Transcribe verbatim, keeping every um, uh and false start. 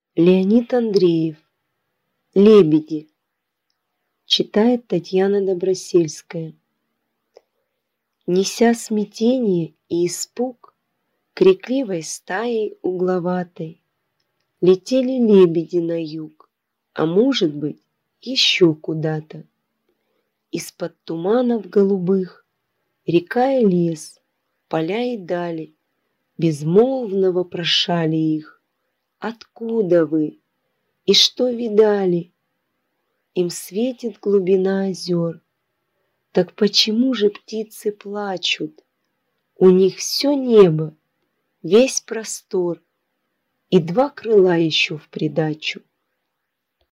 Леонид Андреев. «Лебеди». Читает Татьяна Добросельская. Неся смятение и испуг, крикливой стаей угловатой летели лебеди на юг, а может быть, еще куда-то. Из-под туманов голубых река и лес, поля и дали безмолвно вопрошали их: откуда вы и что видали? Им светит глубина озер. Так почему же птицы плачут? У них все небо, весь простор и два крыла еще в придачу.